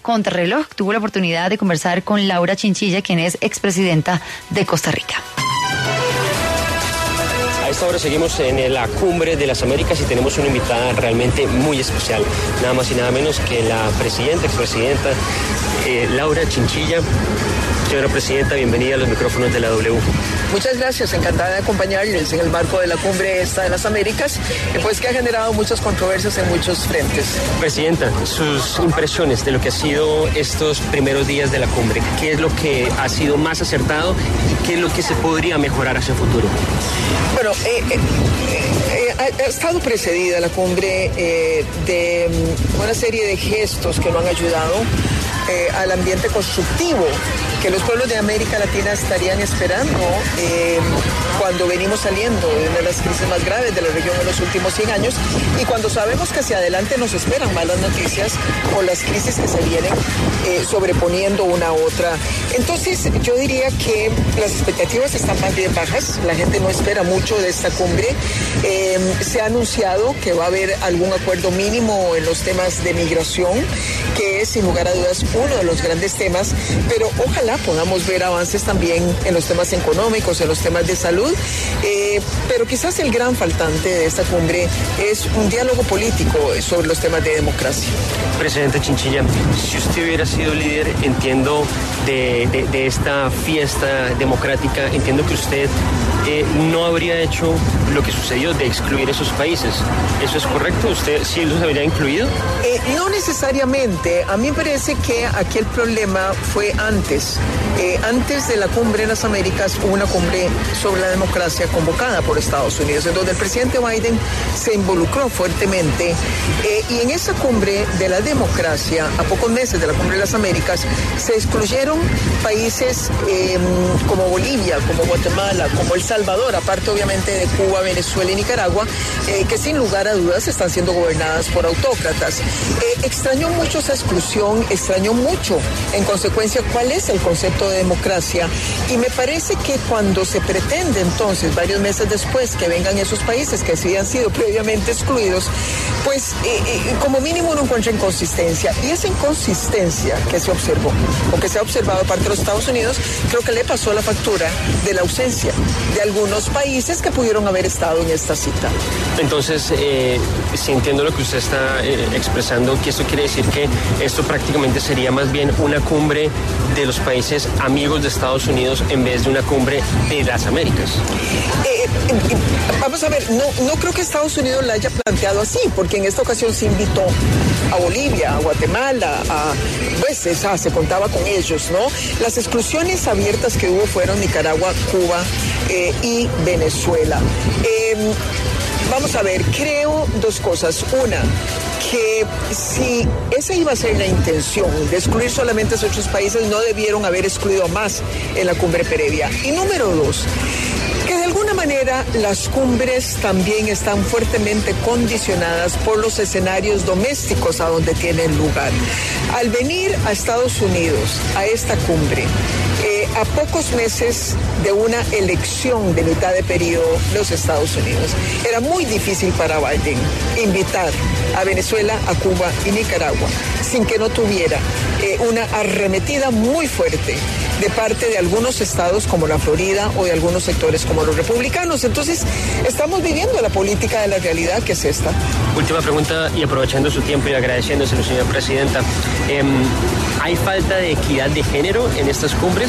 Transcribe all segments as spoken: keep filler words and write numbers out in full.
Contrarreloj tuvo la oportunidad de conversar con Laura Chinchilla, quien es expresidenta de Costa Rica. A esta hora seguimos en la Cumbre de las Américas y tenemos una invitada realmente muy especial, nada más y nada menos que la presidenta, expresidenta eh, Laura Chinchilla. Señora Presidenta, bienvenida a los micrófonos de la W. Muchas gracias, encantada de acompañarles en el marco de la Cumbre esta de las Américas, pues que ha generado muchas controversias en muchos frentes. Presidenta, sus impresiones de lo que ha sido estos primeros días de la Cumbre, ¿qué es lo que ha sido más acertado y qué es lo que se podría mejorar hacia el futuro? Bueno, eh, eh, eh, ha, ha estado precedida la Cumbre eh, de una serie de gestos que lo han ayudado eh, al ambiente constructivo que los pueblos de América Latina estarían esperando eh, cuando venimos saliendo de una de las crisis más graves de la región en los últimos cien años y cuando sabemos que hacia adelante nos esperan malas noticias o las crisis que se vienen eh, sobreponiendo una a otra. Entonces yo diría que las expectativas están más bien bajas, la gente no espera mucho de esta cumbre. Eh, se ha anunciado que va a haber algún acuerdo mínimo en los temas de migración, que es sin lugar a dudas uno de los grandes temas, pero ojalá podamos ver avances también en los temas económicos, en los temas de salud, eh, pero quizás el gran faltante de esta cumbre es un diálogo político sobre los temas de democracia. Presidente Chinchilla, si usted hubiera sido líder, entiendo, de, de, de esta fiesta democrática, entiendo que usted eh, no habría hecho lo que sucedió de excluir esos países. ¿Eso es correcto? ¿Usted sí los habría incluido? Eh, no necesariamente. A mí me parece que aquí el problema fue antes. Eh, antes de la cumbre en las Américas hubo una cumbre sobre la democracia convocada por Estados Unidos, en donde el presidente Biden se involucró fuertemente eh, y en esa cumbre de la democracia, a pocos meses de la cumbre de las Américas, se excluyeron países eh, como Bolivia, como Guatemala, como El Salvador, aparte obviamente de Cuba, Venezuela y Nicaragua, eh, que sin lugar a dudas están siendo gobernadas por autócratas. Eh, extrañó mucho esa exclusión, extrañó mucho en consecuencia cuál es el concepto de democracia y me parece que cuando se pretende entonces, varios meses después, que vengan esos países que sí han sido previamente excluidos, pues eh, eh, como mínimo uno encuentra inconsistencia y esa inconsistencia que se observó o que se ha observado de parte de los Estados Unidos creo que le pasó la factura de la ausencia de algunos países que pudieron haber estado en esta cita. Entonces, eh, si entiendo lo que usted está eh, expresando, que esto quiere decir que esto prácticamente sería más bien una cumbre de los países amigos de Estados Unidos en vez de una cumbre de las Américas. Eh, eh, vamos a ver, no, no creo que Estados Unidos la haya planteado así, porque en esta ocasión se invitó a Bolivia, a Guatemala, a, pues esa, se contaba con ellos, ¿no? Las exclusiones abiertas que hubo fueron Nicaragua, Cuba eh, y Venezuela. Eh, vamos a ver, creo dos cosas. Una, que si esa iba a ser la intención de excluir solamente a esos otros países, no debieron haber excluido más en la cumbre previa. Y número dos, que de alguna manera las cumbres también están fuertemente condicionadas por los escenarios domésticos a donde tienen lugar. Al venir a Estados Unidos a esta cumbre, eh, a pocos meses de una elección de mitad de periodo de los Estados Unidos, era muy difícil para Biden invitar a Venezuela, a Cuba y Nicaragua sin que no tuviera eh, una arremetida muy fuerte de parte de algunos estados como la Florida o de algunos sectores como los republicanos. Entonces, estamos viviendo la política de la realidad que es esta. Última pregunta y aprovechando su tiempo y agradeciéndoselo, señora Presidenta. Eh, ¿Hay falta de equidad de género en estas cumbres?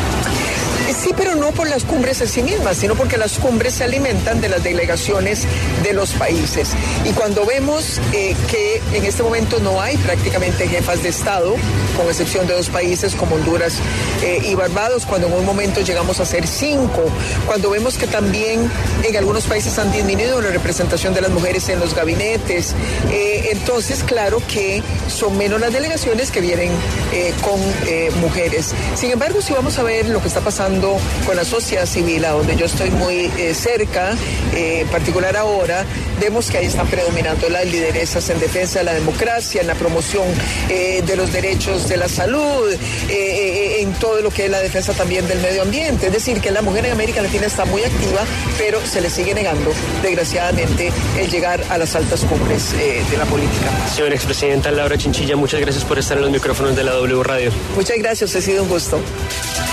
Sí, pero no por las cumbres en sí mismas, sino porque las cumbres se alimentan de las delegaciones de los países. Y cuando vemos eh, que en este momento no hay prácticamente jefas de Estado, con excepción de dos países como Honduras eh, y Barbados, cuando en un momento llegamos a ser cinco, cuando vemos que también en algunos países han disminuido la representación de las mujeres en los gabinetes, eh, entonces claro que son menos las delegaciones que vienen eh, con eh, mujeres. Sin embargo, si vamos a ver lo que está pasando pasando con la sociedad civil, a donde yo estoy muy eh, cerca, eh, en particular ahora, vemos que ahí están predominando las lideresas en defensa de la democracia, en la promoción eh, de los derechos de la salud, eh, eh, en todo lo que es la defensa también del medio ambiente. Es decir, que la mujer en América Latina está muy activa, pero se le sigue negando, desgraciadamente, el llegar a las altas cumbres eh, de la política. Señora expresidenta Laura Chinchilla, muchas gracias por estar en los micrófonos de la W Radio. Muchas gracias, ha sido un gusto.